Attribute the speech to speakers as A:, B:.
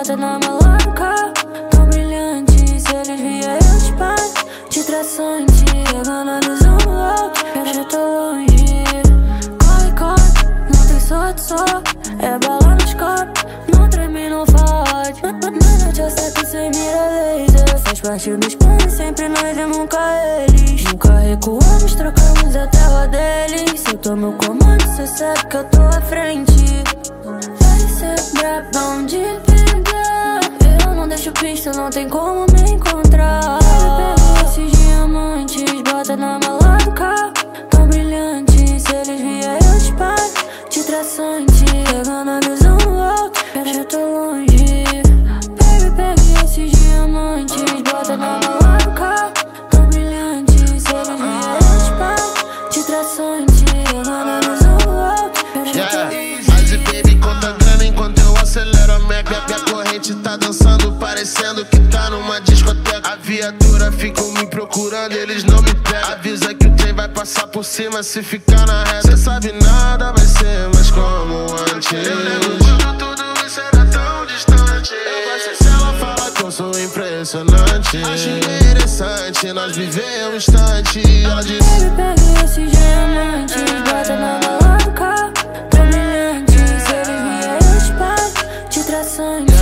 A: bota na mala do carro. Tão brilhante, se eles vierem eu disparo. De traçante, pegando a visão no alto. Eu já tô longe. Corre, corre, não tem sorte só. É bala nos copos, não treme, não fode. Na noite eu saco sem mira laser. Faz parte dos planos, sempre nós e nunca eles. Nunca recuamos, trocamos a terra deles. Se eu tô no comando, cê sabe que eu tô à frente. Vai ser brabão de pegar. Eu não deixo pista, não tem como me encontrar. Pega esses diamantes, bota na mala do carro. Tão brilhante, se eles vierem eu disparo. De traçante, pegando a visão no alto. Eu já tô longe. Pega esses diamantes, bota na mala do carro. Tão brilhante, se eles vierem eu disparo. De traçante, pegando a visão no alto. Eu já tô longe.
B: Mas baby, conta grana enquanto eu acelero a minha corrente tá dançando, parecendo que tá numa discoteca. A viatura ficam me procurando, eles não me pegam. Avisa que o trem vai passar por cima se ficar na reta. Cê sabe nada vai ser mais como antes. Eu nego tudo isso era tão distante. Eu gosto se ela fala que eu sou impressionante. Acho interessante, nós vivemos um instante. Ela diz:
A: Pega esses diamantes, bota na mala do carro. Tão brilhante, se eles vierem eu disparo. De traçante,